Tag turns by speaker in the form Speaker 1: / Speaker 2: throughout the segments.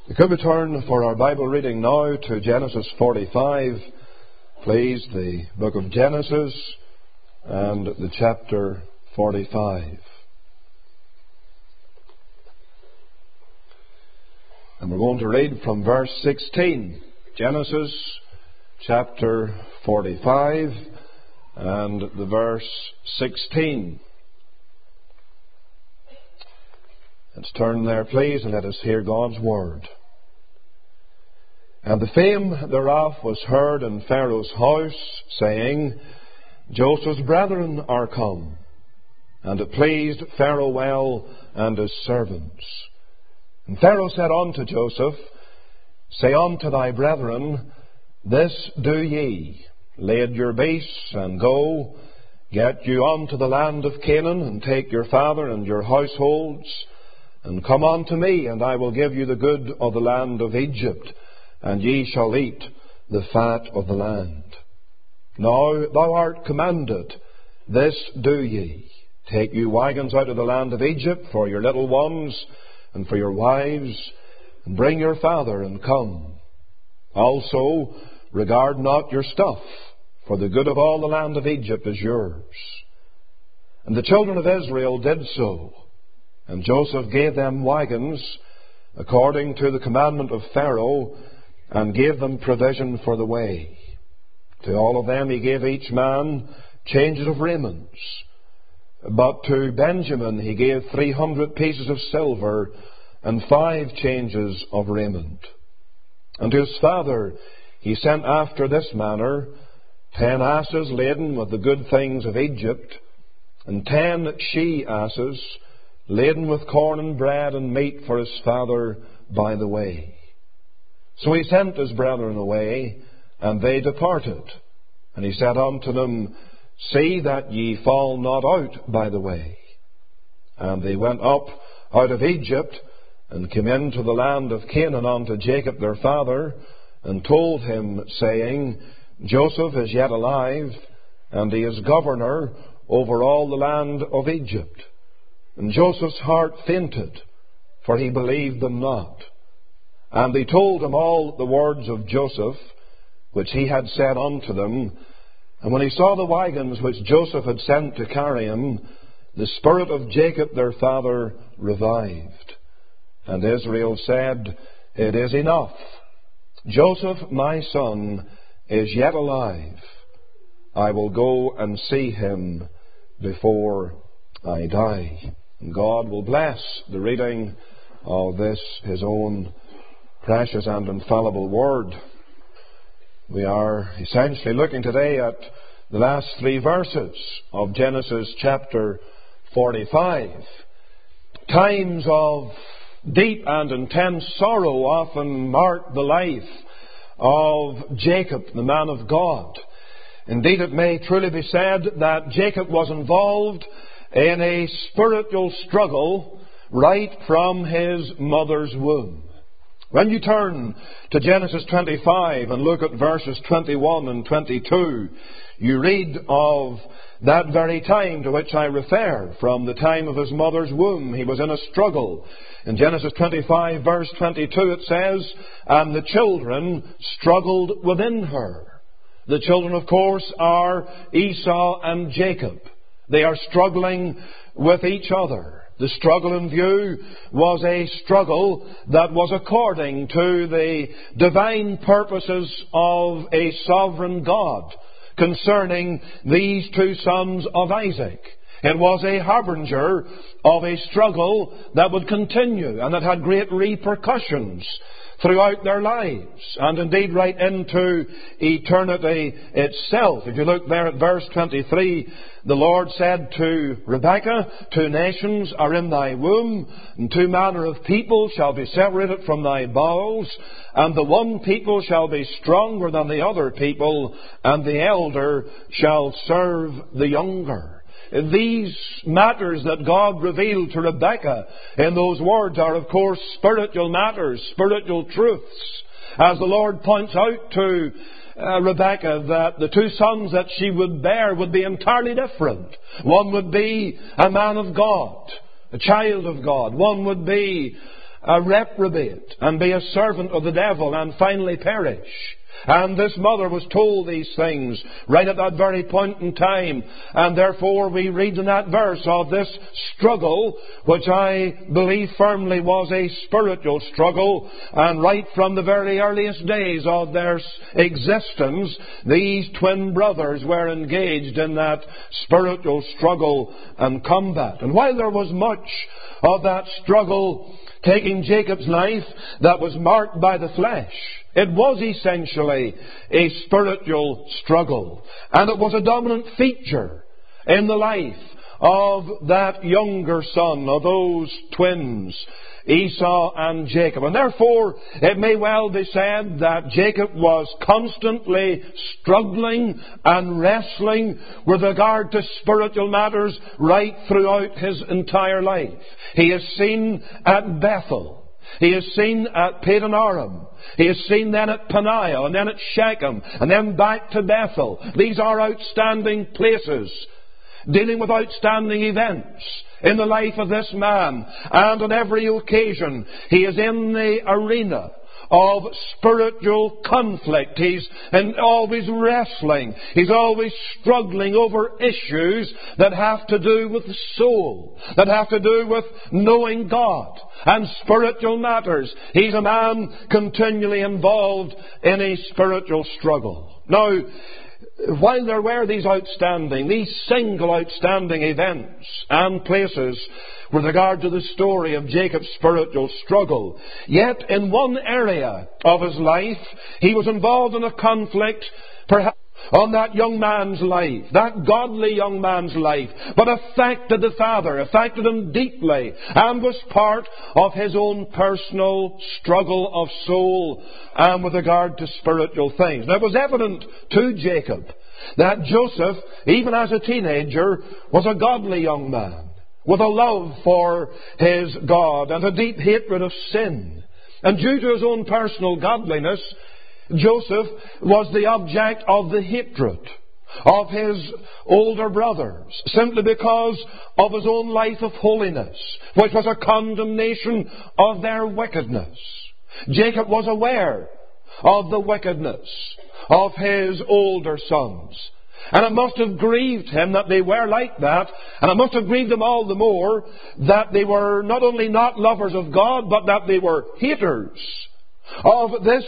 Speaker 1: Could we turn for our Bible reading now to Genesis 45, please, the book of Genesis and the chapter 45. And we're going to read from verse 16, Genesis chapter 45 and the verse 16. Let's turn there, please, and let us hear God's word. And the fame thereof was heard in Pharaoh's house, saying, Joseph's brethren are come. And it pleased Pharaoh well and his servants. And Pharaoh said unto Joseph, Say unto thy brethren, This do ye, lade your beasts, and go, get you unto the land of Canaan, and take your father and your households, and come unto me, and I will give you the good of the land of Egypt, and ye shall eat the fat of the land. Now thou art commanded, this do ye. Take you wagons out of the land of Egypt for your little ones, and for your wives, and bring your father, and come. Also regard not your stuff, for the good of all the land of Egypt is yours. And the children of Israel did so. And Joseph gave them wagons according to the commandment of Pharaoh, and gave them provision for the way. To all of them he gave each man changes of raiments. But to Benjamin he gave 300 pieces of silver and 5 changes of raiment. And to his father he sent after this manner 10 asses laden with the good things of Egypt, and 10 she-asses laden with corn and bread and meat for his father by the way. So he sent his brethren away, and they departed. And he said unto them, See that ye fall not out by the way. And they went up out of Egypt, and came into the land of Canaan unto Jacob their father, and told him, saying, Joseph is yet alive, and he is governor over all the land of Egypt. And Joseph's heart fainted, for he believed them not. And they told him all the words of Joseph, which he had said unto them. And when he saw the wagons which Joseph had sent to carry him, the spirit of Jacob their father revived. And Israel said, It is enough. Joseph my son is yet alive. I will go and see him before I die. And God will bless the reading of this, His own precious and infallible Word. We are essentially looking today at the last 3 verses of Genesis chapter 45. Times of deep and intense sorrow often mark the life of Jacob, the man of God. Indeed, it may truly be said that Jacob was involved in a spiritual struggle right from his mother's womb. When you turn to Genesis 25 and look at verses 21 and 22, you read of that very time to which I refer. From the time of his mother's womb, he was in a struggle. In Genesis 25 verse 22 it says, And the children struggled within her. The children, of course, are Esau and Jacob. They are struggling with each other. The struggle in view was a struggle that was according to the divine purposes of a sovereign God concerning these 2 sons of Isaac. It was a harbinger of a struggle that would continue and that had great repercussions throughout their lives, and indeed right into eternity itself. If you look there at verse 23, the Lord said to Rebekah, 2 nations are in thy womb, and 2 manner of people shall be separated from thy bowels, and the one people shall be stronger than the other people, and the elder shall serve the younger. These matters that God revealed to Rebekah in those words are, of course, spiritual matters, spiritual truths. As the Lord points out to Rebekah that the 2 sons that she would bear would be entirely different. One would be a man of God, a child of God. One would be a reprobate and be a servant of the devil and finally perish. And this mother was told these things right at that very point in time. And therefore we read in that verse of this struggle, which I believe firmly was a spiritual struggle. And right from the very earliest days of their existence, these twin brothers were engaged in that spiritual struggle and combat. And while there was much of that struggle taking Jacob's life that was marked by the flesh, it was essentially a spiritual struggle. And it was a dominant feature in the life of that younger son, of those twins, Esau and Jacob. And therefore, it may well be said that Jacob was constantly struggling and wrestling with regard to spiritual matters right throughout his entire life. He is seen at Bethel. He is seen at Padan Aram. He is seen then at Peniel, and then at Shechem, and then back to Bethel. These are outstanding places, dealing with outstanding events in the life of this man. And on every occasion, he is in the arena of spiritual conflict. He's always wrestling. He's always struggling over issues that have to do with the soul, that have to do with knowing God and spiritual matters. He's a man continually involved in a spiritual struggle. Now, while there were these single outstanding events and places with regard to the story of Jacob's spiritual struggle, yet in one area of his life, he was involved in a conflict, perhaps on that young man's life, that godly young man's life, but affected the father, affected him deeply, and was part of his own personal struggle of soul and with regard to spiritual things. Now, it was evident to Jacob that Joseph, even as a teenager, was a godly young man with a love for his God and a deep hatred of sin. And due to his own personal godliness, Joseph was the object of the hatred of his older brothers, simply because of his own life of holiness, which was a condemnation of their wickedness. Jacob was aware of the wickedness of his older sons. And it must have grieved him that they were like that, and it must have grieved him all the more that they were not only not lovers of God, but that they were haters of this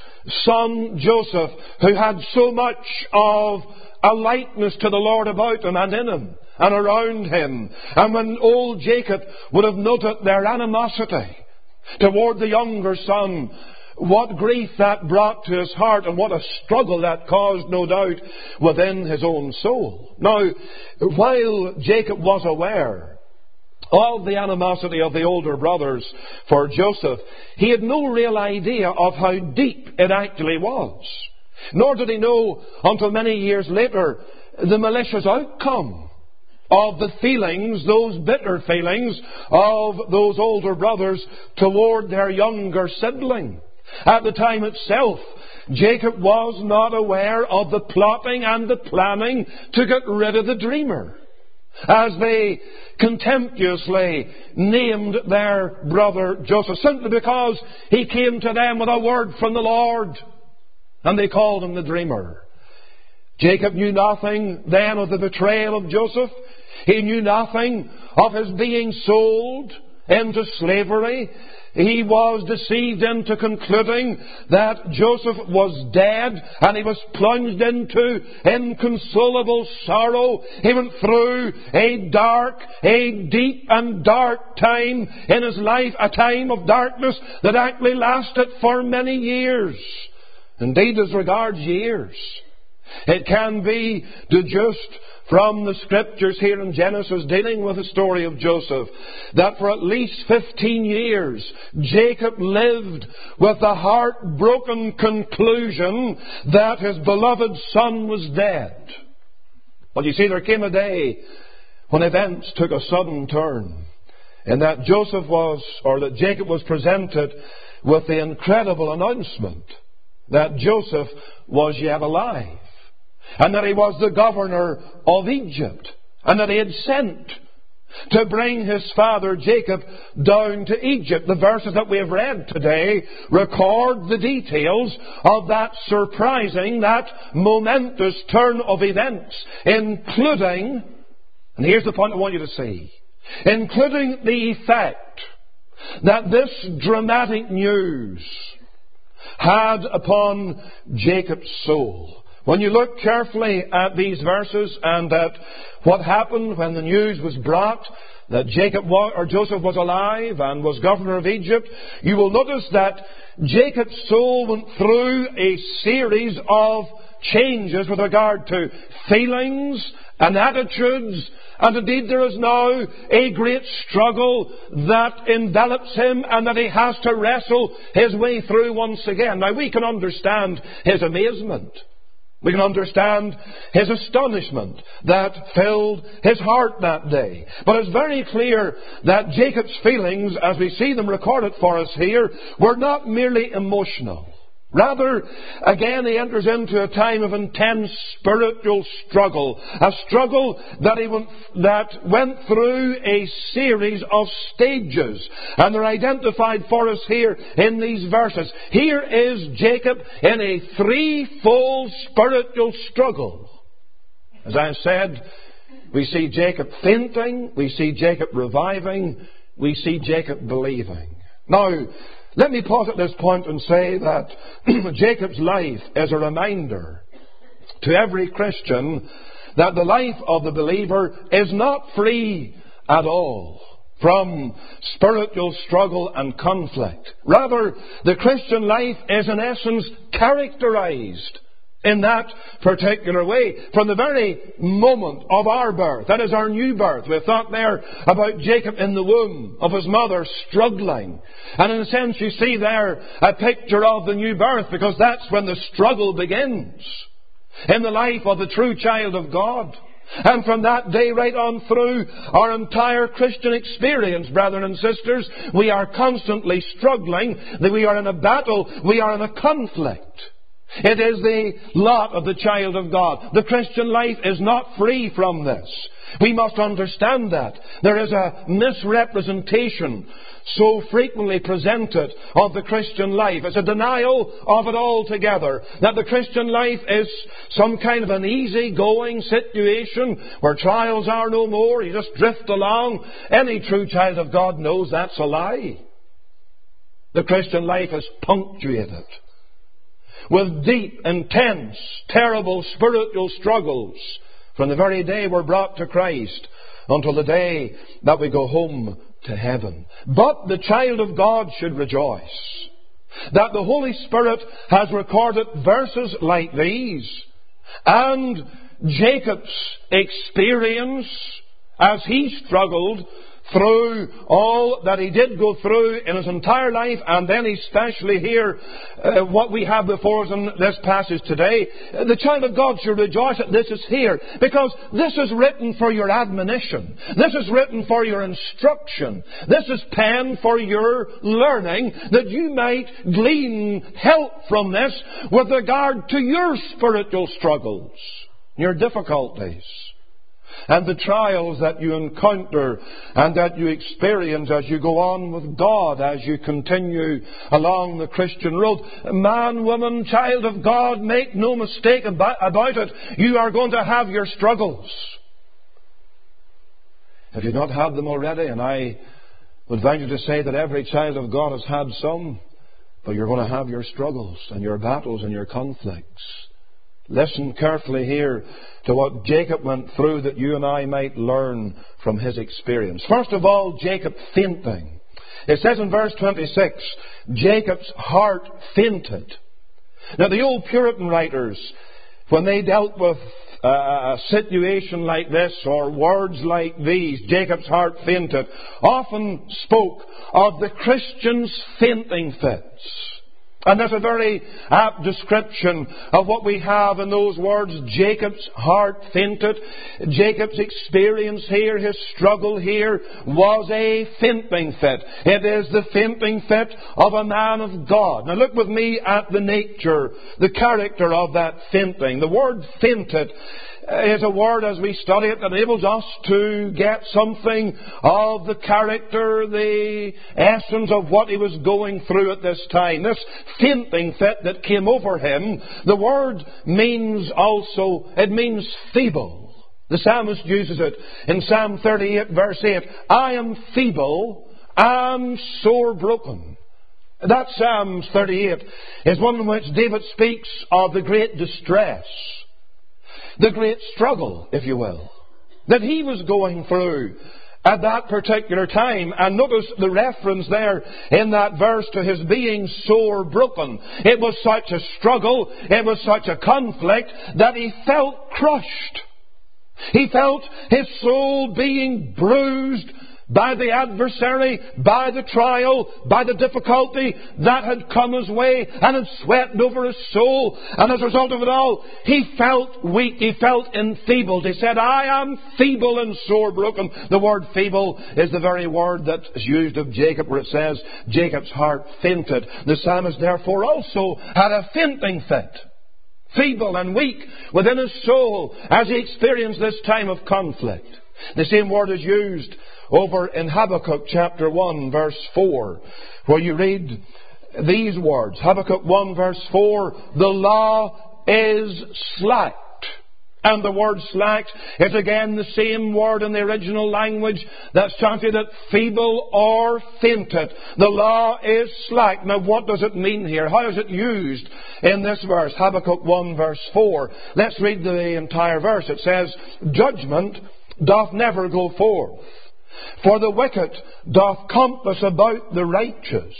Speaker 1: son Joseph, who had so much of a likeness to the Lord about him and in him and around him. And when old Jacob would have noted their animosity toward the younger son, what grief that brought to his heart, and what a struggle that caused, no doubt, within his own soul. Now, while Jacob was aware of the animosity of the older brothers for Joseph, he had no real idea of how deep it actually was. Nor did he know until many years later the malicious outcome of the feelings, those bitter feelings of those older brothers toward their younger sibling. At the time itself, Jacob was not aware of the plotting and the planning to get rid of the dreamer, as they contemptuously named their brother Joseph, simply because he came to them with a word from the Lord, and they called him the dreamer. Jacob knew nothing then of the betrayal of Joseph. He knew nothing of his being sold into slavery. He was deceived into concluding that Joseph was dead, and he was plunged into inconsolable sorrow. He went through a deep and dark time in his life, a time of darkness that actually lasted for many years. Indeed, as regards years, it can be deduced from the Scriptures here in Genesis dealing with the story of Joseph that for at least 15 years Jacob lived with the heartbroken conclusion that his beloved son was dead. But you see, there came a day when events took a sudden turn, and that Jacob was presented with the incredible announcement that Joseph was yet alive, and that he was the governor of Egypt, and that he had sent to bring his father Jacob down to Egypt. The verses that we have read today record the details of that surprising, that momentous turn of events, including, and here's the point I want you to see, including the effect that this dramatic news had upon Jacob's soul. When you look carefully at these verses and at what happened when the news was brought that Joseph was alive and was governor of Egypt, you will notice that Jacob's soul went through a series of changes with regard to feelings and attitudes, and indeed there is now a great struggle that envelops him and that he has to wrestle his way through once again. Now we can understand his amazement. We can understand his astonishment that filled his heart that day. But it's very clear that Jacob's feelings, as we see them recorded for us here, were not merely emotional. Rather, again, he enters into a time of intense spiritual struggle. A struggle that went through a series of stages. And they're identified for us here in these verses. Here is Jacob in a threefold spiritual struggle. As I said, we see Jacob fainting, we see Jacob reviving, we see Jacob believing. Now, let me pause at this point and say that Jacob's life is a reminder to every Christian that the life of the believer is not free at all from spiritual struggle and conflict. Rather, the Christian life is in essence characterized in that particular way. From the very moment of our birth, that is our new birth. We've thought there about Jacob in the womb of his mother struggling. And in a sense you see there a picture of the new birth, because that's when the struggle begins in the life of the true child of God. And from that day right on through our entire Christian experience, brethren and sisters, we are constantly struggling, that we are in a battle, we are in a conflict. It is the lot of the child of God. The Christian life is not free from this. We must understand that. There is a misrepresentation so frequently presented of the Christian life. It's a denial of it altogether. That the Christian life is some kind of an easy-going situation where trials are no more. You just drift along. Any true child of God knows that's a lie. The Christian life is punctuated with deep, intense, terrible spiritual struggles from the very day we're brought to Christ until the day that we go home to heaven. But the child of God should rejoice that the Holy Spirit has recorded verses like these, and Jacob's experience as he struggled through all that he did go through in his entire life, and then especially here what we have before us in this passage today. The child of God should rejoice that this is here, because this is written for your admonition. This is written for your instruction. This is penned for your learning, that you might glean help from this with regard to your spiritual struggles, your difficulties, and the trials that you encounter and that you experience as you go on with God, as you continue along the Christian road. Man, woman, child of God, make no mistake about it. You are going to have your struggles. If you've not had them already, and I would venture to say that every child of God has had some, but you're going to have your struggles and your battles and your conflicts. Listen carefully here to what Jacob went through, that you and I might learn from his experience. First of all, Jacob fainting. It says in verse 26, Jacob's heart fainted. Now the old Puritan writers, when they dealt with a situation like this or words like these, Jacob's heart fainted, often spoke of the Christian's fainting fits. And that's a very apt description of what we have in those words. Jacob's heart fainted. Jacob's experience here, his struggle here, was a fainting fit. It is the fainting fit of a man of God. Now look with me at the nature, the character of that fainting. The word fainted is a word, as we study it, that enables us to get something of the character, the essence of what he was going through at this time. This fainting fit that came over him, the word means feeble. The psalmist uses it in Psalm 38 verse 8. I am feeble and sore broken. That Psalms 38 is one in which David speaks of the great distress, the great struggle, if you will, that he was going through at that particular time. And notice the reference there in that verse to his being sore broken. It was such a struggle, it was such a conflict that he felt crushed. He felt his soul being bruised by the adversary, by the trial, by the difficulty that had come his way and had swept over his soul. And as a result of it all, he felt weak, he felt enfeebled. He said, I am feeble and sore broken. The word feeble is the very word that is used of Jacob, where it says, Jacob's heart fainted. The psalmist therefore also had a fainting fit, feeble and weak within his soul as he experienced this time of conflict. The same word is used over in Habakkuk chapter 1 verse 4, where you read these words. Habakkuk 1 verse 4, the law is slacked. And the word slacked is again the same word in the original language that's translated feeble or fainted. The law is slack. Now what does it mean here? How is it used in this verse? Habakkuk 1 verse 4. Let's read the entire verse. It says, judgment doth never go forth, for the wicked doth compass about the righteous.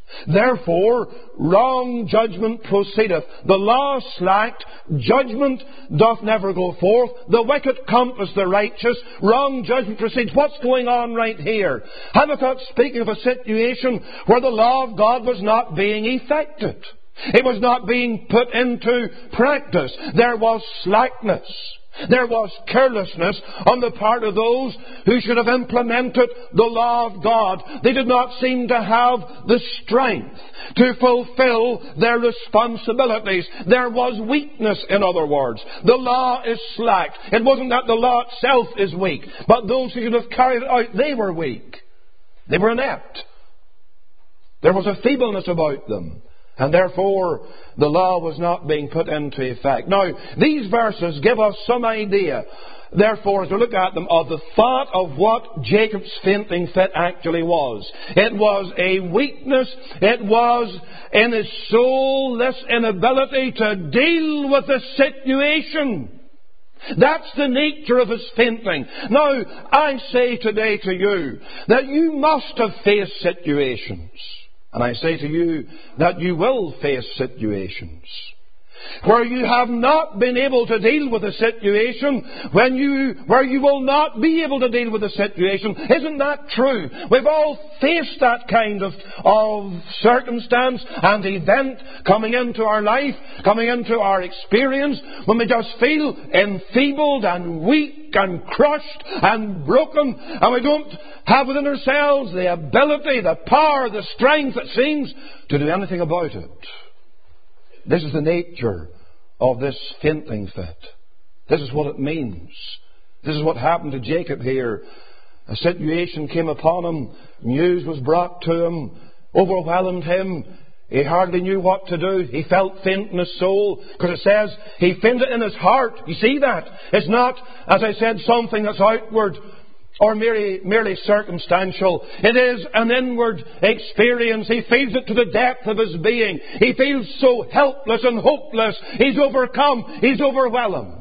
Speaker 1: Therefore, wrong judgment proceedeth. The law slacked, judgment doth never go forth. The wicked compass the righteous, wrong judgment proceeds. What's going on right here? Habakkuk speaking of a situation where the law of God was not being effected. It was not being put into practice. There was slackness. There was carelessness on the part of those who should have implemented the law of God. They did not seem to have the strength to fulfill their responsibilities. There was weakness, in other words. The law is slack. It wasn't that the law itself is weak, but those who should have carried it out, they were weak. They were inept. There was a feebleness about them. And therefore, the law was not being put into effect. Now, these verses give us some idea, therefore, as we look at them, of the thought of what Jacob's fainting fit actually was. It was a weakness. It was in his soul this inability to deal with the situation. That's the nature of his fainting. Now, I say today to you that you must have faced situations. And I say to you that you will face situations where you have not been able to deal with a situation, where you will not be able to deal with a situation. Isn't that true? We've all faced that kind of circumstance and event coming into our life, coming into our experience, when we just feel enfeebled and weak and crushed and broken, and we don't have within ourselves the ability, the power, the strength, it seems, to do anything about it. This is the nature of this fainting fit. This is what it means. This is what happened to Jacob here. A situation came upon him. News was brought to him. Overwhelmed him. He hardly knew what to do. He felt faint in his soul. Because it says he fainted in his heart. You see that? It's not, as I said, something that's outward or merely circumstantial. It is an inward experience. He feels it to the depth of his being. He feels so helpless and hopeless. He's overcome. He's overwhelmed.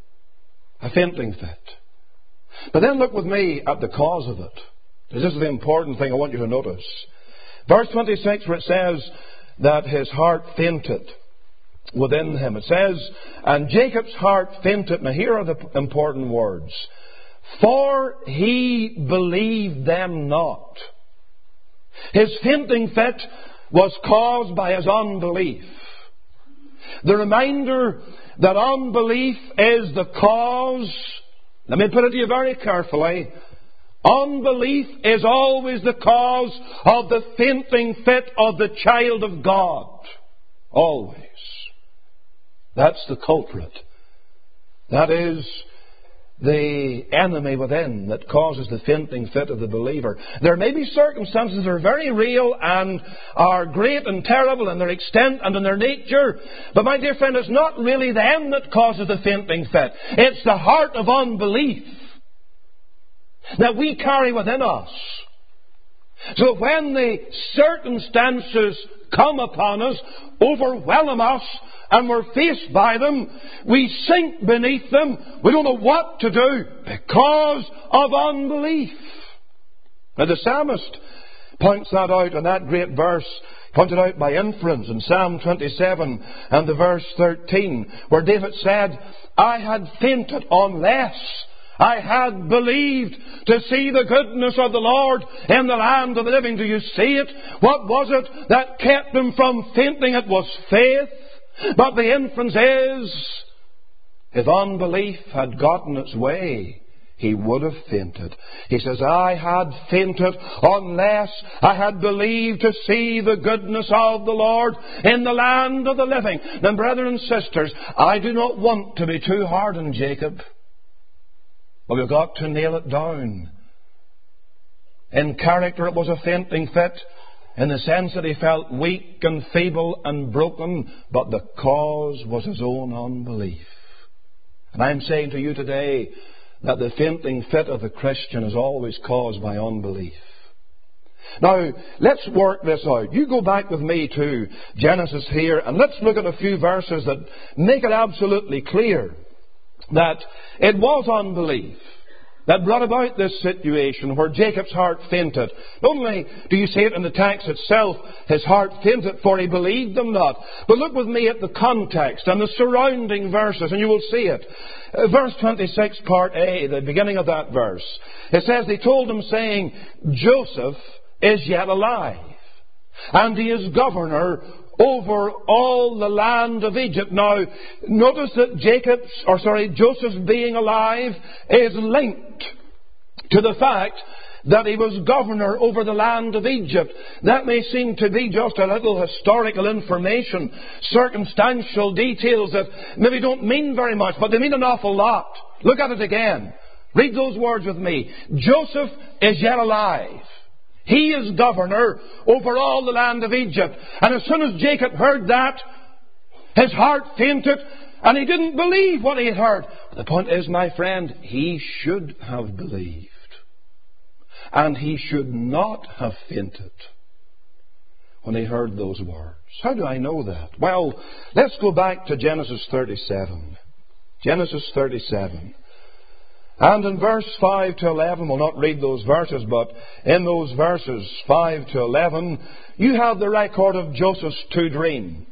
Speaker 1: A fainting fit. But then look with me at the cause of it. This is the important thing I want you to notice. Verse 26, where it says that his heart fainted within him. It says, and Jacob's heart fainted. Now here are the important words. For he believed them not. His fainting fit was caused by his unbelief. The reminder that unbelief is the cause, let me put it to you very carefully, unbelief is always the cause of the fainting fit of the child of God. Always. That's the culprit. That is the enemy within that causes the fainting fit of the believer. There may be circumstances that are very real and are great and terrible in their extent and in their nature. But my dear friend, it's not really them that causes the fainting fit. It's the heart of unbelief that we carry within us. So when the circumstances come upon us, overwhelm us, and we're faced by them, we sink beneath them. We don't know what to do because of unbelief. Now the psalmist points that out in that great verse, pointed out by inference in Psalm 27 and the verse 13, where David said, I had fainted unless I had believed to see the goodness of the Lord in the land of the living. Do you see it? What was it that kept him from fainting? It was faith. But the inference is, if unbelief had gotten its way, he would have fainted. He says, I had fainted unless I had believed to see the goodness of the Lord in the land of the living. Now, brethren and sisters, I do not want to be too hard on Jacob. But we've got to nail it down. In character, it was a fainting fit, in the sense that he felt weak and feeble and broken, but the cause was his own unbelief. And I'm saying to you today that the fainting fit of the Christian is always caused by unbelief. Now, let's work this out. You go back with me to Genesis here, and let's look at a few verses that make it absolutely clear that it was unbelief that brought about this situation where Jacob's heart fainted. Not only do you see it in the text itself, his heart fainted, for he believed them not. But look with me at the context and the surrounding verses, and you will see it. Verse 26, part A, the beginning of that verse. It says, they told him, saying, Joseph is yet alive, and he is governor over all the land of Egypt. Now, notice that Joseph's being alive is linked to the fact that he was governor over the land of Egypt. That may seem to be just a little historical information, circumstantial details that maybe don't mean very much, but they mean an awful lot. Look at it again. Read those words with me. Joseph is yet alive. He is governor over all the land of Egypt. And as soon as Jacob heard that, his heart fainted, and he didn't believe what he had heard. But the point is, my friend, he should have believed. And he should not have fainted when he heard those words. How do I know that? Well, let's go back to Genesis 37. Genesis 37. And in verse 5 to 11, we'll not read those verses, but in those verses 5 to 11, you have the record of Joseph's two dreams.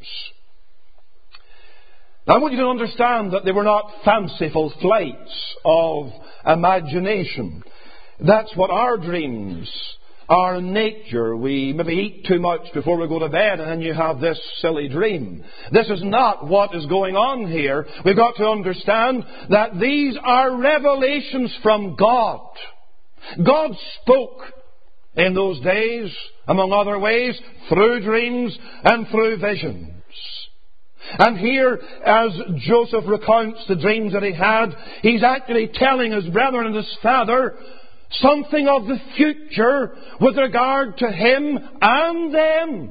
Speaker 1: Now I want you to understand that they were not fanciful flights of imagination. That's what our dreams are in nature. We maybe eat too much before we go to bed, and then you have this silly dream. This is not what is going on here. We've got to understand that these are revelations from God. God spoke in those days, among other ways, through dreams and through visions. And here, as Joseph recounts the dreams that he had, he's actually telling his brethren and his father something of the future with regard to him and them.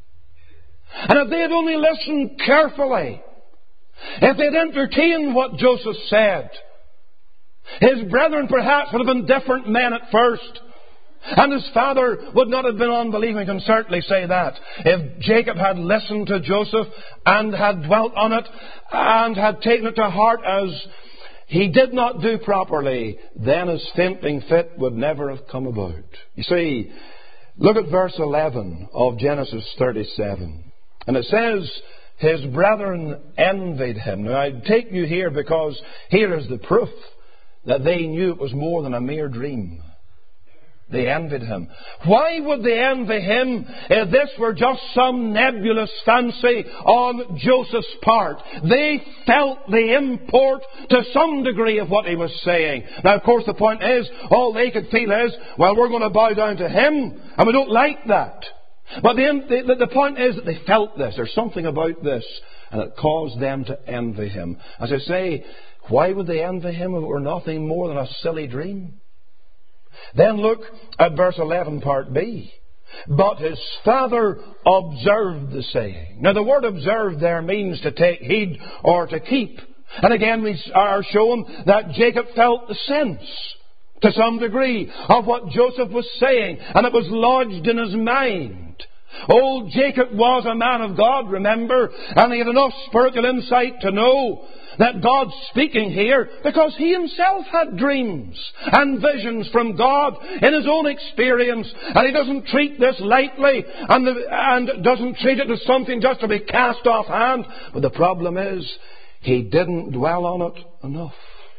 Speaker 1: And if they had only listened carefully, if they'd entertained what Joseph said, his brethren perhaps would have been different men at first. And his father would not have been unbelieving, can certainly say that. If Jacob had listened to Joseph and had dwelt on it and had taken it to heart as he did not do properly, then his fainting fit would never have come about. You see, look at verse 11 of Genesis 37. And it says, his brethren envied him. Now I take you here because here is the proof that they knew it was more than a mere dream. They envied him. Why would they envy him if this were just some nebulous fancy on Joseph's part? They felt the import to some degree of what he was saying. Now, of course, the point is, all they could feel is, well, we're going to bow down to him, and we don't like that. But the point is that they felt this. There's something about this, and it caused them to envy him. As I say, Why would they envy him if it were nothing more than a silly dream? Then look at verse 11, part B. But his father observed the saying. Now the word observe there means to take heed or to keep. And again we are shown that Jacob felt the sense, to some degree, of what Joseph was saying, and it was lodged in his mind. Old Jacob was a man of God, remember, and he had enough spiritual insight to know that God's speaking here because he himself had dreams and visions from God in his own experience, and he doesn't treat this lightly and doesn't treat it as something just to be cast off hand. But the problem is, he didn't dwell on it enough.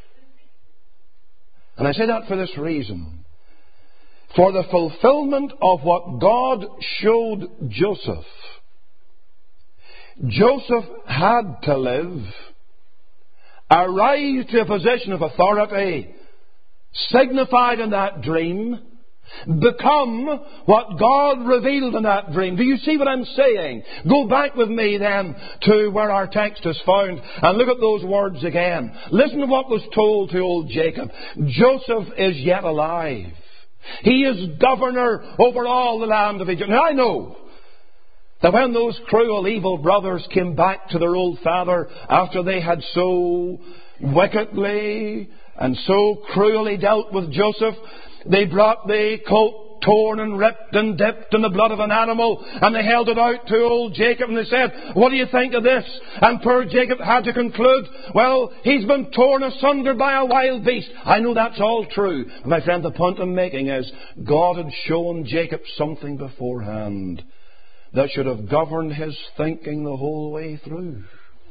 Speaker 1: And I say that for this reason. For the fulfillment of what God showed Joseph, Joseph had to live, arise to a position of authority, signified in that dream, become what God revealed in that dream. Do you see what I'm saying? Go back with me then to where our text is found and look at those words again. Listen to what was told to old Jacob. Joseph is yet alive. He is governor over all the land of Egypt. Now I know that when those cruel, evil brothers came back to their old father after they had so wickedly and so cruelly dealt with Joseph, they brought the coat torn and ripped and dipped in the blood of an animal, and they held it out to old Jacob, and they said, "What do you think of this?" And poor Jacob had to conclude, "Well, he's been torn asunder by a wild beast." I know that's all true. My friend, the point I'm making is, God had shown Jacob something beforehand that should have governed his thinking the whole way through.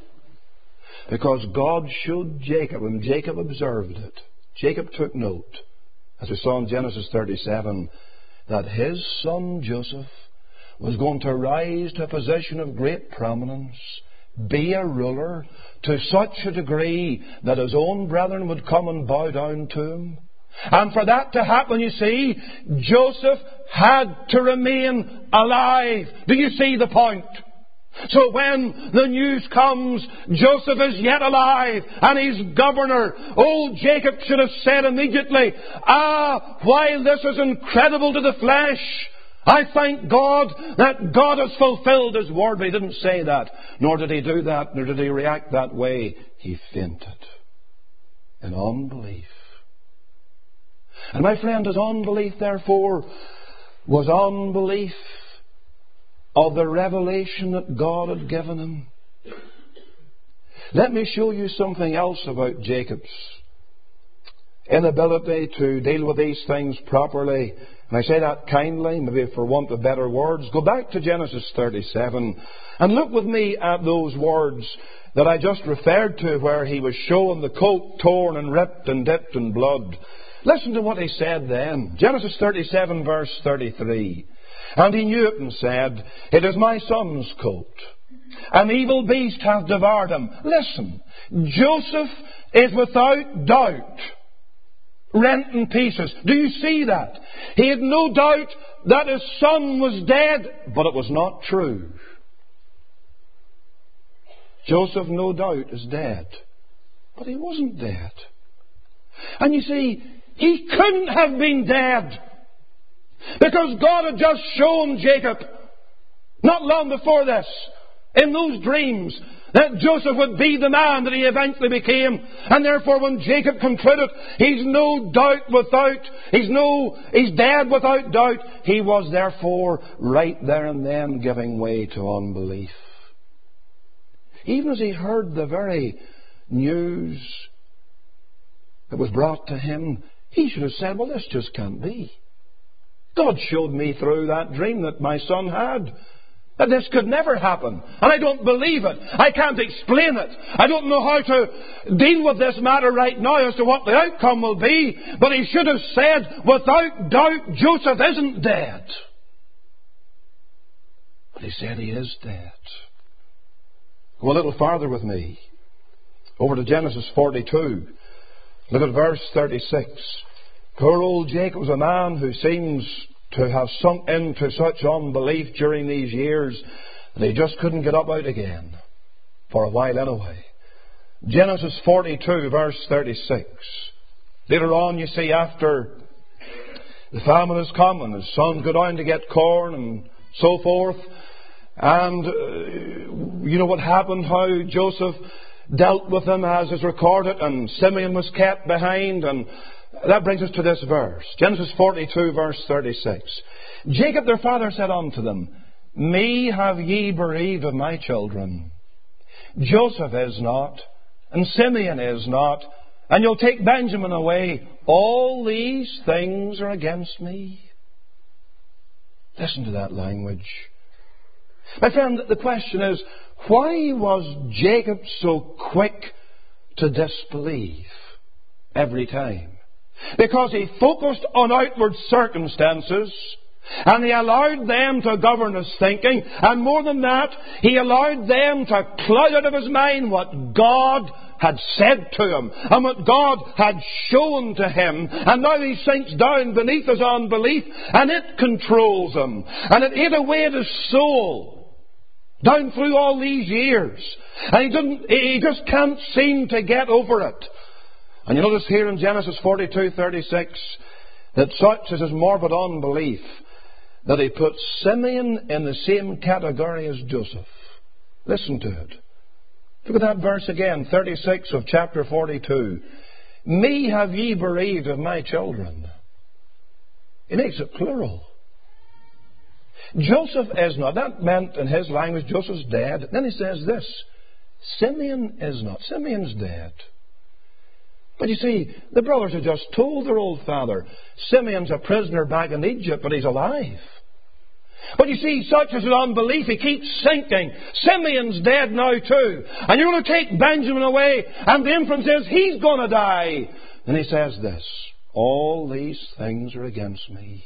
Speaker 1: Because God showed Jacob, and Jacob observed it. Jacob took note, as we saw in Genesis 37, that his son Joseph was going to rise to a position of great prominence, be a ruler to such a degree that his own brethren would come and bow down to him. And for that to happen, you see, Joseph had to remain alive. Do you see the point? So when the news comes, Joseph is yet alive and he's governor. Old Jacob should have said immediately, while this is incredible to the flesh, I thank God that God has fulfilled His word. But he didn't say that, nor did he do that, nor did he react that way. He fainted in unbelief. And my friend, his unbelief, therefore, was unbelief of the revelation that God had given him. Let me show you something else about Jacob's inability to deal with these things properly. And I say that kindly, maybe for want of better words. Go back to Genesis 37 and look with me at those words that I just referred to, where he was shown the coat torn and ripped and dipped in blood. Listen to what he said then. Genesis 37 verse 33. And he knew it and said, "It is my son's coat. An evil beast hath devoured him." Listen, Joseph is without doubt rent in pieces. Do you see that? He had no doubt that his son was dead, but it was not true. Joseph, no doubt, is dead, but he wasn't dead. And you see, he couldn't have been dead, because God had just shown Jacob, not long before this, in those dreams, that Joseph would be the man that he eventually became. And therefore when Jacob concluded he's dead without doubt, he was therefore right there and then giving way to unbelief. Even as he heard the very news that was brought to him, he should have said, "Well, this just can't be. God showed me through that dream that my son had that this could never happen. And I don't believe it. I can't explain it. I don't know how to deal with this matter right now as to what the outcome will be." But he should have said, without doubt, Joseph isn't dead. But he said he is dead. Go a little farther with me, over to Genesis 42. Look at verse 36. Poor old Jacob was a man who seems to have sunk into such unbelief during these years that he just couldn't get up out again, for a while anyway. Genesis 42, verse 36. Later on, you see, after the famine has come and his sons go down to get corn and so forth, and you know what happened, how Joseph dealt with them as is recorded, and Simeon was kept behind, and that brings us to this verse. Genesis 42, verse 36. Jacob their father said unto them, Me have ye bereaved of my children. Joseph is not, and Simeon is not, and you'll take Benjamin away. All these things are against me. Listen to that language. My friend, the question is, why was Jacob so quick to disbelieve every time? Because he focused on outward circumstances, and he allowed them to govern his thinking, and more than that, he allowed them to cloud out of his mind what God had said to him, and what God had shown to him. And now he sinks down beneath his unbelief, and it controls him, and it ate away at his soul down through all these years, and he just can't seem to get over it. And you notice here in Genesis 42:36 that such is his morbid unbelief that he puts Simeon in the same category as Joseph. Listen to it. Look at that verse again, 36 of chapter 42. Me have ye bereaved of my children. He makes it plural. Joseph is not. That meant in his language Joseph's dead. Then he says this, Simeon is not. Simeon's dead. But you see, the brothers had just told their old father, Simeon's a prisoner back in Egypt, but he's alive. But you see, such is his unbelief, he keeps sinking. Simeon's dead now too. And you're going to take Benjamin away, and the inference is he's going to die. And he says this, all these things are against me.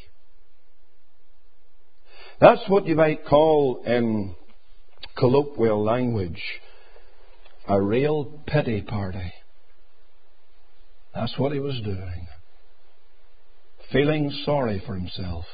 Speaker 1: That's what you might call, in colloquial language, a real pity party. That's what he was doing. Feeling sorry for himself.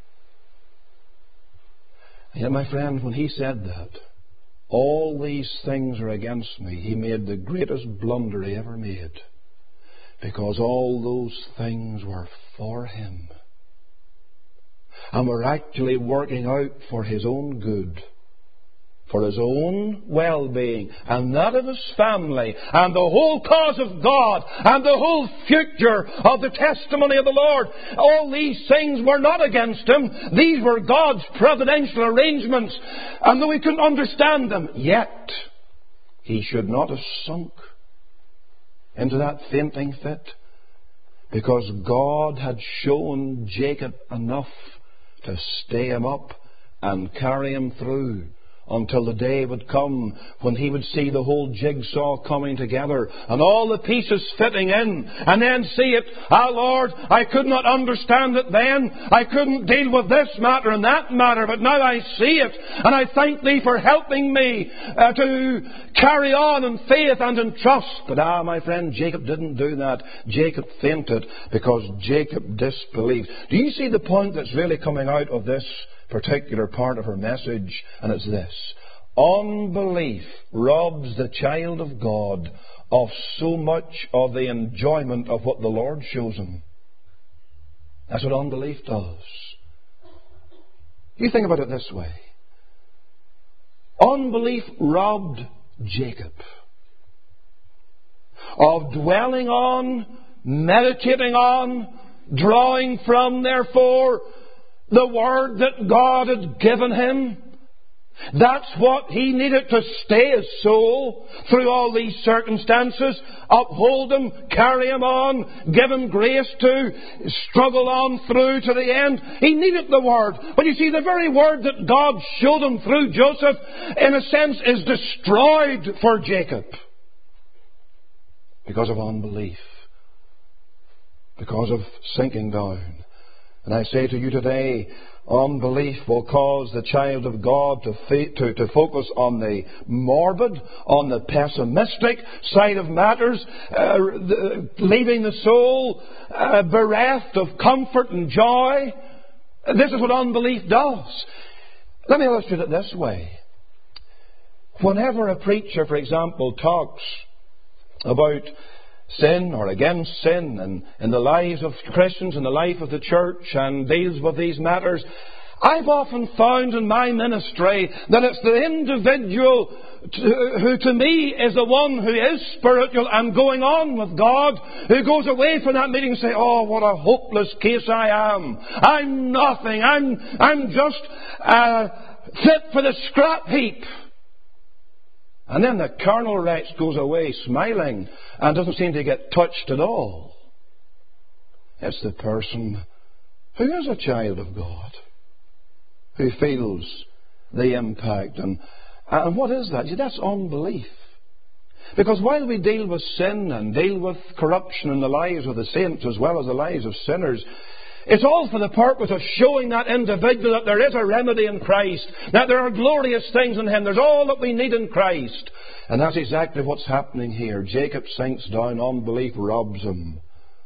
Speaker 1: And yet, my friend, when he said that, all these things are against me, he made the greatest blunder he ever made. Because all those things were for him. And were actually working out for his own good. For his own well-being, and that of his family, and the whole cause of God, and the whole future of the testimony of the Lord. All these things were not against him. These were God's providential arrangements. And though he couldn't understand them, yet he should not have sunk into that fainting fit, because God had shown Jacob enough to stay him up and carry him through, until the day would come when he would see the whole jigsaw coming together and all the pieces fitting in, and then see it, Lord, I could not understand it then. I couldn't deal with this matter and that matter, but now I see it, and I thank Thee for helping me to carry on in faith and in trust. But my friend, Jacob didn't do that. Jacob fainted because Jacob disbelieved. Do you see the point that's really coming out of this particular part of her message? And it's this: unbelief robs the child of God of so much of the enjoyment of what the Lord shows him. That's what unbelief does. You think about it this way. Unbelief robbed Jacob of dwelling on, meditating on, drawing from, therefore, the word that God had given him. That's what he needed to stay his soul through all these circumstances, uphold him, him him on, give him grace to struggle on through to the end. He needed the word. But you see, the very word that God showed him through Joseph, in a sense, is destroyed for Jacob because of unbelief, because of sinking down. And I say to you today, unbelief will cause the child of God to focus on the morbid, on the pessimistic side of matters, leaving the soul bereft of comfort and joy. This is what unbelief does. Let me illustrate it this way. Whenever a preacher, for example, talks about sin or against sin in the lives of Christians, in the life of the church, and deals with these matters, I've often found in my ministry that it's the individual who to me is the one who is spiritual and going on with God, who goes away from that meeting and say, "Oh, what a hopeless case I am. I'm nothing. I'm just fit for the scrap heap." And then the carnal wretch goes away smiling and doesn't seem to get touched at all. It's the person who is a child of God, who feels the impact. And what is that? That's unbelief. Because while we deal with sin and deal with corruption in the lives of the saints as well as the lives of sinners, it's all for the purpose of showing that individual that there is a remedy in Christ, that there are glorious things in Him, there's all that we need in Christ. And that's exactly what's happening here. Jacob sinks down, unbelief robs him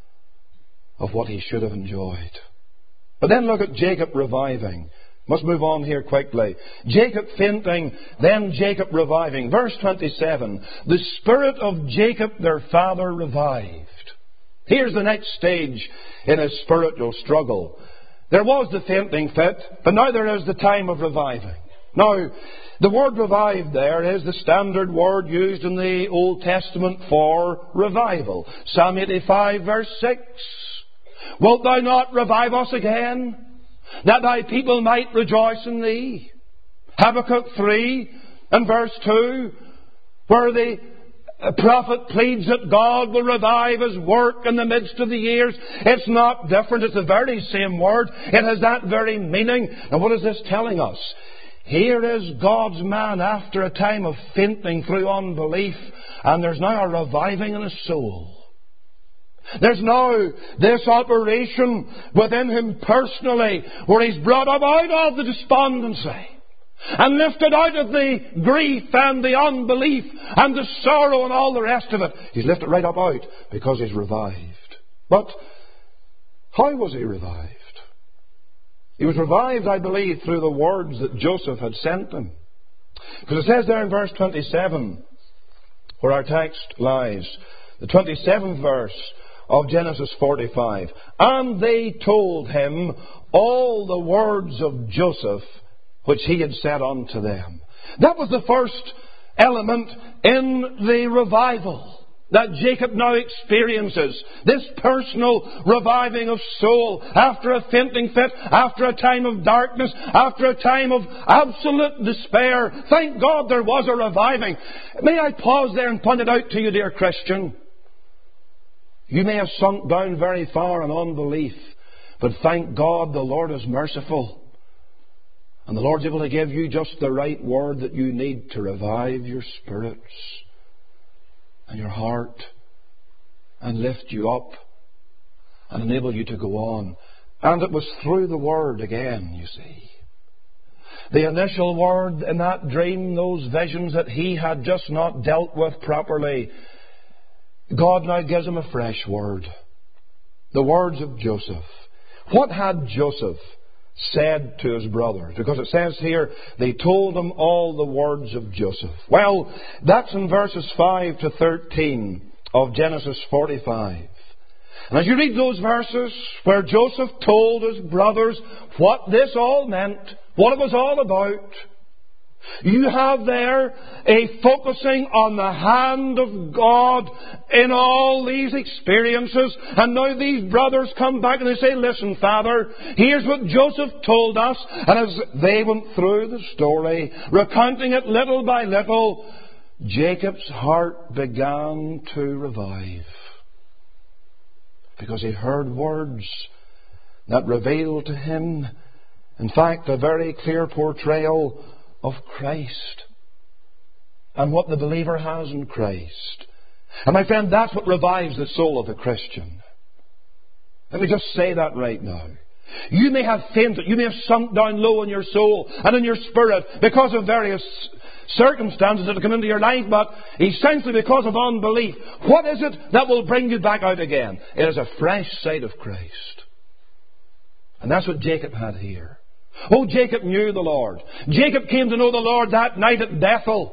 Speaker 1: of what he should have enjoyed. But then look at Jacob reviving. Must move on here quickly. Jacob fainting, then Jacob reviving. Verse 27, the spirit of Jacob their father revived. Here's the next stage in his spiritual struggle. There was the fainting fit, but now there is the time of reviving. Now, the word revived there is the standard word used in the Old Testament for revival. Psalm 85 verse 6. Wilt thou not revive us again, that thy people might rejoice in thee? Habakkuk 3 and verse 2, where the prophet pleads that God will revive His work in the midst of the years. It's not different. It's the very same word. It has that very meaning. And what is this telling us? Here is God's man after a time of fainting through unbelief, and there's now a reviving in his soul. There's now this operation within him personally where he's brought up out of the despondency and lifted out of the grief and the unbelief and the sorrow and all the rest of it. He's lifted right up out because he's revived. But how was he revived? He was revived, I believe, through the words that Joseph had sent him. Because it says there in verse 27, where our text lies, the 27th verse of Genesis 45, and they told him all the words of Joseph which he had said unto them. That was the first element in the revival that Jacob now experiences. This personal reviving of soul after a fainting fit, after a time of darkness, after a time of absolute despair. Thank God there was a reviving. May I pause there and point it out to you, dear Christian? You may have sunk down very far in unbelief, but thank God the Lord is merciful. And the Lord's able to give you just the right word that you need to revive your spirits and your heart and lift you up and enable you to go on. And it was through the word again, you see. The initial word in that dream, those visions that he had just not dealt with properly, God now gives him a fresh word. The words of Joseph. What had Joseph said to his brothers? Because it says here, they told him all the words of Joseph. Well, that's in verses 5 to 13 of Genesis 45. And as you read those verses where Joseph told his brothers what this all meant, what it was all about, you have there a focusing on the hand of God in all these experiences. And now these brothers come back and they say, listen, Father, here's what Joseph told us. And as they went through the story, recounting it little by little, Jacob's heart began to revive. Because he heard words that revealed to him, in fact, a very clear portrayal of Christ and what the believer has in Christ. And my friend, that's what revives the soul of the Christian. Let me just say that right now. You may have fainted, you may have sunk down low in your soul and in your spirit because of various circumstances that have come into your life, but essentially because of unbelief. What is it that will bring you back out again? It is a fresh sight of Christ. And that's what Jacob had here. Oh, Jacob knew the Lord. Jacob came to know the Lord that night at Bethel.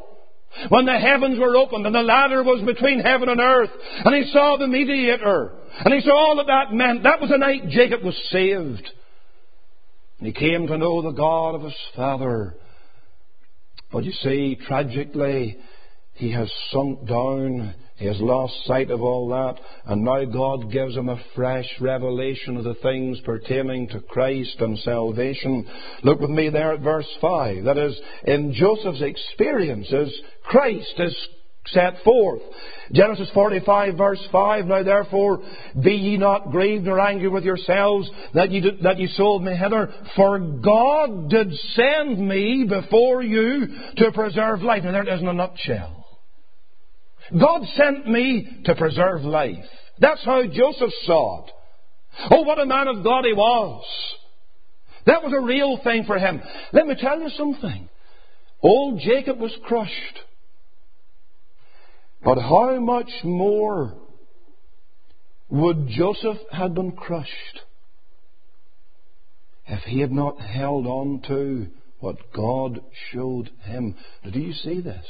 Speaker 1: When the heavens were opened and the ladder was between heaven and earth, and he saw the mediator, and he saw all that meant, that was the night Jacob was saved. And he came to know the God of his father. But you see, tragically, he has sunk down. He has lost sight of all that. And now God gives him a fresh revelation of the things pertaining to Christ and salvation. Look with me there at verse 5. That is, in Joseph's experiences, Christ is set forth. Genesis 45 verse 5, Now therefore be ye not grieved nor angry with yourselves that ye sold me hither, for God did send me before you to preserve life. Now there it is in a nutshell. God sent me to preserve life. That's how Joseph saw it. Oh, what a man of God he was. That was a real thing for him. Let me tell you something. Old Jacob was crushed. But how much more would Joseph have been crushed if he had not held on to what God showed him? Now, do you see this?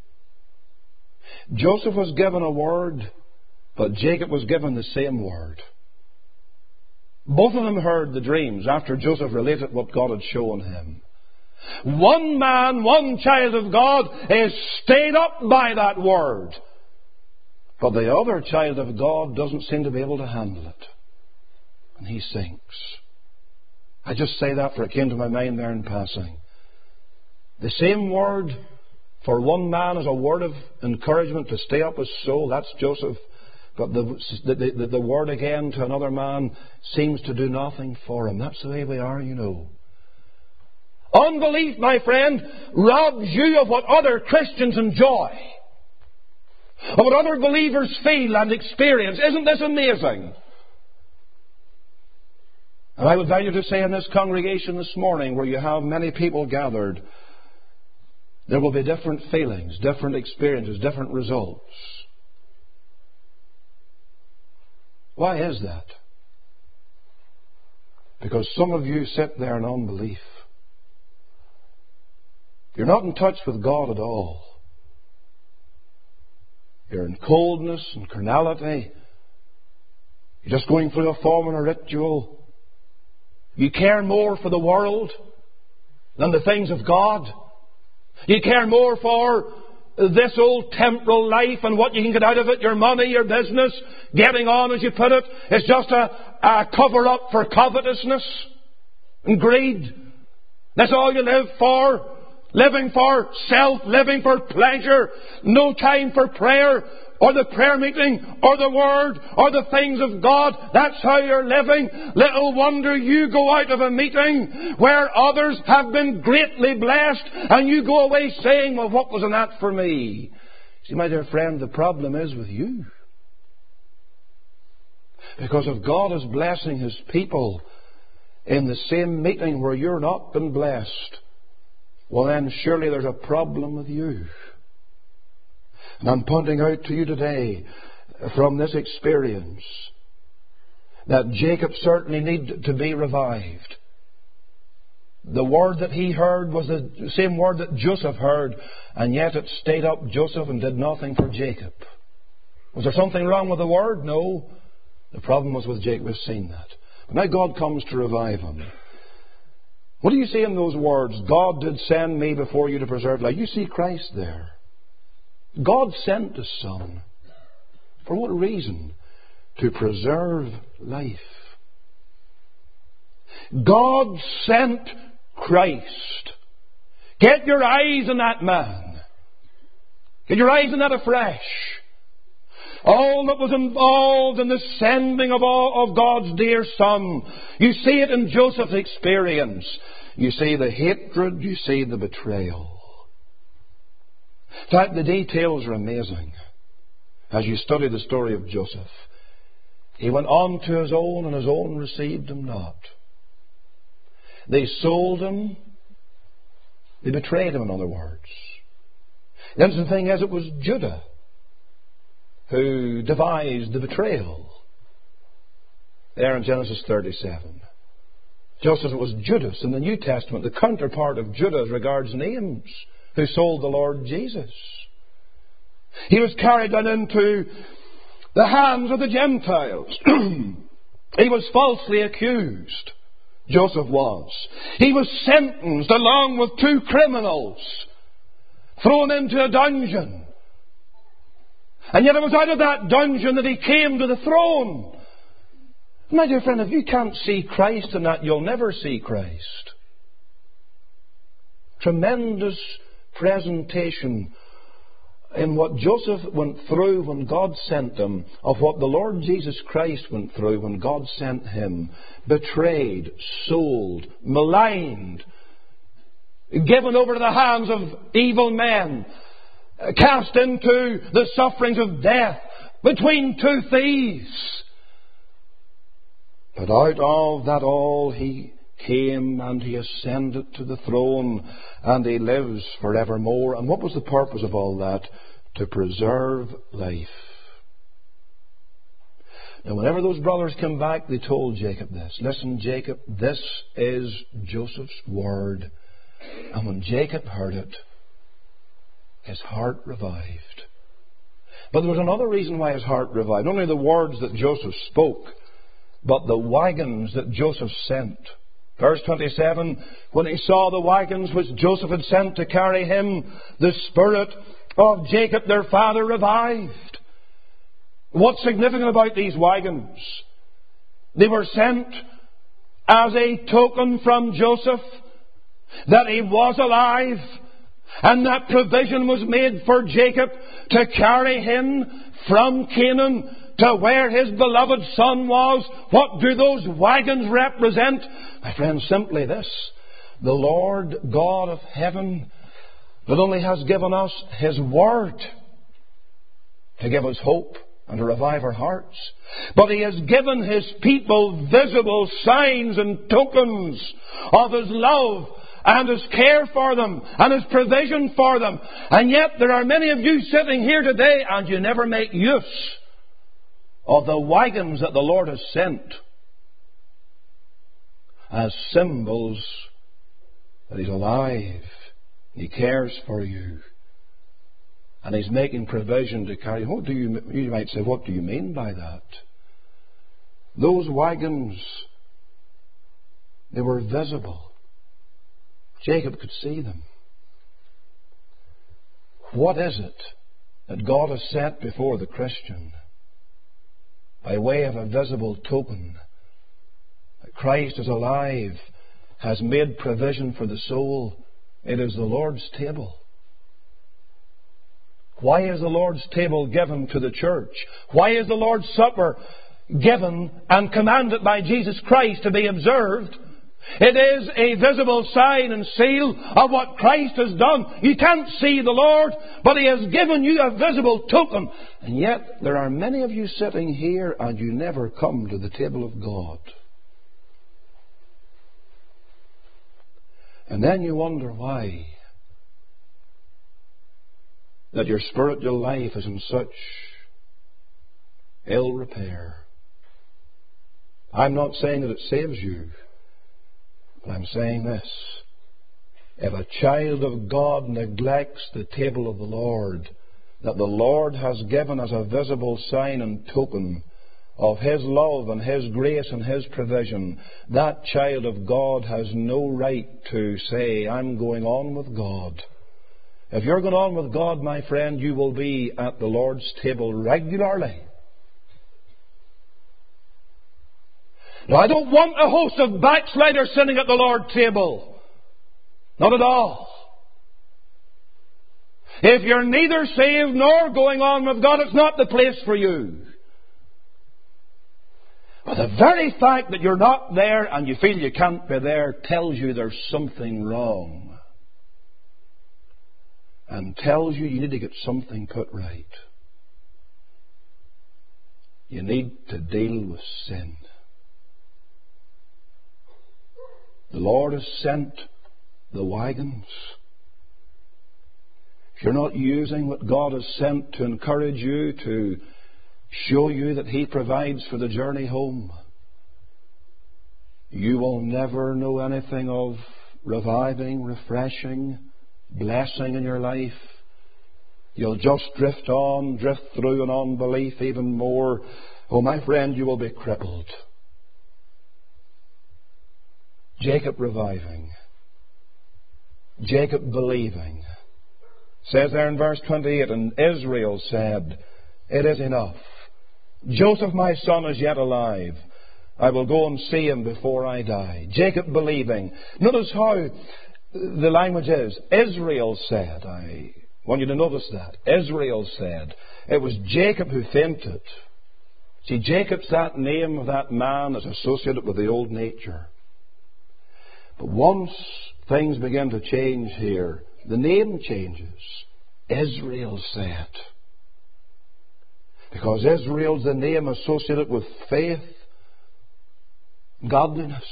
Speaker 1: Joseph was given a word, but Jacob was given the same word. Both of them heard the dreams after Joseph related what God had shown him. One man, one child of God is stayed up by that word. But the other child of God doesn't seem to be able to handle it. And he sinks. I just say that for it came to my mind there in passing. The same word for one man is a word of encouragement to stay up his soul. That's Joseph. But the word again to another man seems to do nothing for him. That's the way we are, you know. Unbelief, my friend, robs you of what other Christians enjoy, of what other believers feel and experience. Isn't this amazing? And I would value to say in this congregation this morning, where you have many people gathered, there will be different feelings, different experiences, different results. Why is that? Because some of you sit there in unbelief. You're not in touch with God at all. You're in coldness and carnality. You're just going through a form and a ritual. You care more for the world than the things of God. You care more for this old temporal life and what you can get out of it, your money, your business, getting on, as you put it. It's just a cover-up for covetousness and greed. That's all you live for. Living for self, living for pleasure, no time for prayer, or the prayer meeting, or the Word, or the things of God. That's how you're living. Little wonder you go out of a meeting where others have been greatly blessed, and you go away saying, well, what was in that for me? See, my dear friend, the problem is with you. Because if God is blessing His people in the same meeting where you're not been blessed, well then surely there's a problem with you. And I'm pointing out to you today from this experience that Jacob certainly needed to be revived. The word that he heard was the same word that Joseph heard, and yet it stayed up Joseph and did nothing for Jacob. Was there something wrong with the word? No. The problem was with Jacob. We've seen that. But now God comes to revive him. What do you see in those words? God did send me before you to preserve life. You see Christ there. God sent His Son. For what reason? To preserve life. God sent Christ. Get your eyes on that man. Get your eyes on that afresh. All that was involved in the sending of God's dear Son. You see it in Joseph's experience. You see the hatred, you see the betrayal. In fact, the details are amazing. As you study the story of Joseph, he went on to his own, and his own received him not. They sold him. They betrayed him, in other words. The interesting thing is, it was Judah who devised the betrayal. There in Genesis 37. Just as it was Judas in the New Testament, the counterpart of Judah as regards names, who sold the Lord Jesus. He was carried down into the hands of the Gentiles. He was falsely accused. Joseph was. He was sentenced along with 2 criminals, thrown into a dungeon. And yet it was out of that dungeon that he came to the throne. My dear friend, if you can't see Christ in that, you'll never see Christ. Tremendous presentation in what Joseph went through when God sent him, of what the Lord Jesus Christ went through when God sent him. Betrayed, sold, maligned, given over to the hands of evil men, cast into the sufferings of death between 2 thieves. But out of that all he came, and he ascended to the throne, and he lives forevermore. And what was the purpose of all that? To preserve life. Now, whenever those brothers came back, they told Jacob this. Listen, Jacob, this is Joseph's word. And when Jacob heard it, his heart revived. But there was another reason why his heart revived. Not only the words that Joseph spoke, but the wagons that Joseph sent. Verse 27, when he saw the wagons which Joseph had sent to carry him, the spirit of Jacob their father revived. What's significant about these wagons? They were sent as a token from Joseph that he was alive, and that provision was made for Jacob to carry him from Canaan to where his beloved son was. What do those wagons represent? My friends, simply this. The Lord God of heaven not only has given us His Word to give us hope and to revive our hearts, but He has given His people visible signs and tokens of His love and His care for them and His provision for them. And yet there are many of you sitting here today and you never make use of the wagons that the Lord has sent as symbols that He's alive, He cares for you, and He's making provision to carry. You might say, what do you mean by that? Those wagons, they were visible. Jacob could see them. What is it that God has set before the Christian by way of a visible token that Christ is alive, has made provision for the soul? It is the Lord's table. Why is the Lord's table given to the church? Why is the Lord's Supper given and commanded by Jesus Christ to be observed? It is a visible sign and seal of what Christ has done. You can't see the Lord, but He has given you a visible token. And yet there are many of you sitting here and you never come to the table of God. And then you wonder why that your spiritual life is in such ill repair. I'm not saying that it saves you, but I'm saying this. If a child of God neglects the table of the Lord, that the Lord has given as a visible sign and token of His love and His grace and His provision, that child of God has no right to say, I'm going on with God. If you're going on with God, my friend, you will be at the Lord's table regularly. Now, I don't want a host of backsliders sitting at the Lord's table. Not at all. If you're neither saved nor going on with God, it's not the place for you. But the very fact that you're not there and you feel you can't be there tells you there's something wrong. And tells you you need to get something put right. You need to deal with sin. The Lord has sent the wagons. If you're not using what God has sent to encourage you, to show you that He provides for the journey home, you will never know anything of reviving, refreshing, blessing in your life. you'll just drift on, drift through in unbelief even more. Oh, my friend, you will be crippled. Jacob reviving. Jacob believing. Says there in verse 28, and Israel said, it is enough. Joseph my son is yet alive. I will go and see him before I die. Jacob believing. Notice how the language is. Israel said. I want you to notice that. Israel said. It was Jacob who fainted. See, Jacob's that name of that man is associated with the old nature. But once things begin to change here, the name changes. Israel said. Because Israel's the name associated with faith, godliness.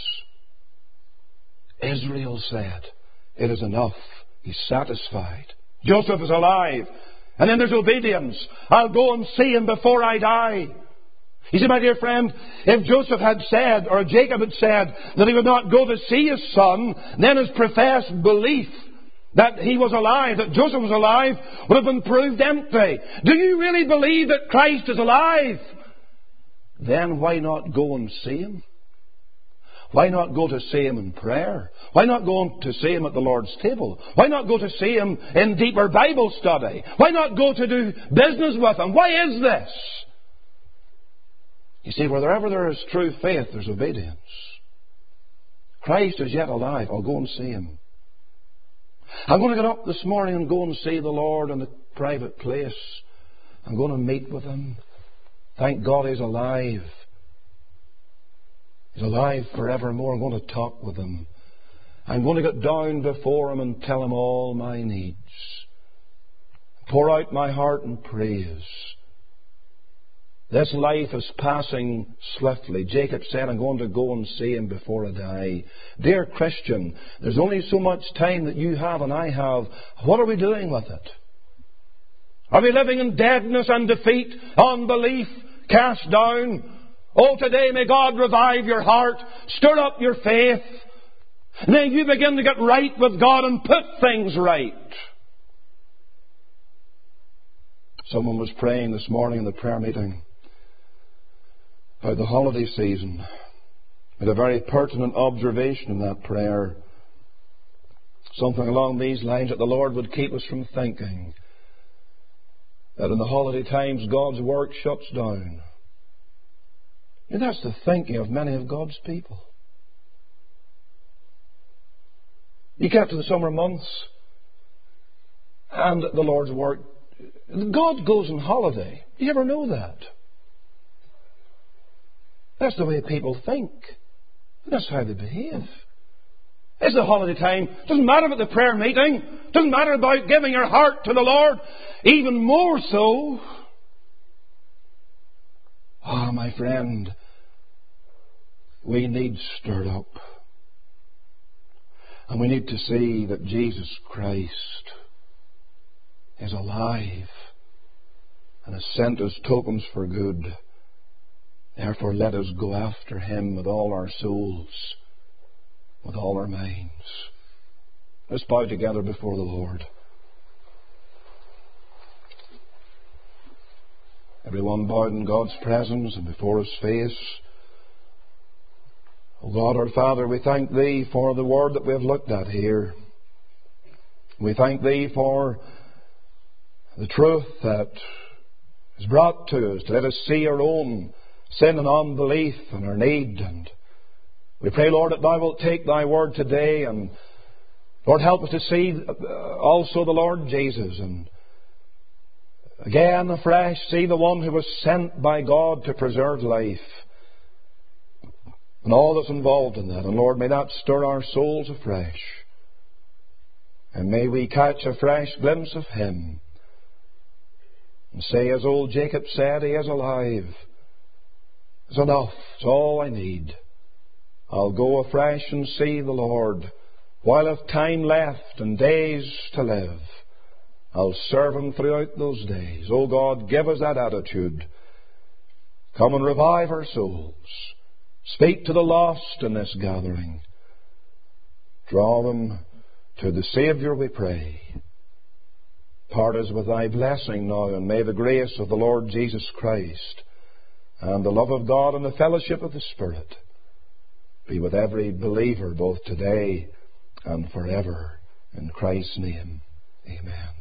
Speaker 1: Israel said, it is enough. He's satisfied. Joseph is alive. And then there's obedience. I'll go and see him before I die. You see, my dear friend, if Joseph had said, or Jacob had said, that he would not go to see his son, then his professed belief that he was alive, that Joseph was alive, would have been proved empty. Do you really believe that Christ is alive? Then why not go and see him? Why not go to see him in prayer? Why not go to see him at the Lord's table? Why not go to see him in deeper Bible study? Why not go to do business with him? Why is this? You see, wherever there is true faith, there's obedience. Christ is yet alive. I'll go and see him. I'm going to get up this morning and go and see the Lord in a private place. I'm going to meet with him. Thank God he's alive. He's alive forevermore. I'm going to talk with him. I'm going to get down before him and tell him all my needs. Pour out my heart in praise. This life is passing swiftly. Jacob said, I'm going to go and see him before I die. Dear Christian, there's only so much time that you have and I have. What are we doing with it? Are we living in deadness and defeat, unbelief, cast down? Oh, today may God revive your heart, stir up your faith. And then you begin to get right with God and put things right. Someone was praying this morning in the prayer meeting about the holiday season. Made a very pertinent observation in that prayer. Something along these lines, that the Lord would keep us from thinking that in the holiday times God's work shuts down. And that's the thinking of many of God's people. You get to the summer months and the Lord's work. God goes on holiday. Do you ever know that? That's the way people think. That's how they behave. It's the holiday time. Doesn't matter about the prayer meeting. Doesn't matter about giving your heart to the Lord. Even more so. Ah, my friend, we need stirred up. And we need to see that Jesus Christ is alive and has sent us tokens for good. Therefore, let us go after him with all our souls, with all our minds. Let's bow together before the Lord. Everyone bowed in God's presence and before his face. O God, our Father, we thank thee for the word that we have looked at here. We thank thee for the truth that is brought to us to let us see our own sin and unbelief and our need. And we pray, Lord, that thou wilt take thy word today and, Lord, help us to see also the Lord Jesus, and again afresh see the one who was sent by God to preserve life and all that's involved in that. And Lord, may that stir our souls afresh, and may we catch a fresh glimpse of him and say, as old Jacob said, he is alive. It's enough. It's all I need. I'll go afresh and see the Lord. While I've time left and days to live, I'll serve him throughout those days. Oh God, give us that attitude. Come and revive our souls. Speak to the lost in this gathering. Draw them to the Saviour, we pray. part us with thy blessing now, and may the grace of the Lord Jesus Christ and the love of God and the fellowship of the Spirit be with every believer both today and forever. In Christ's name, amen.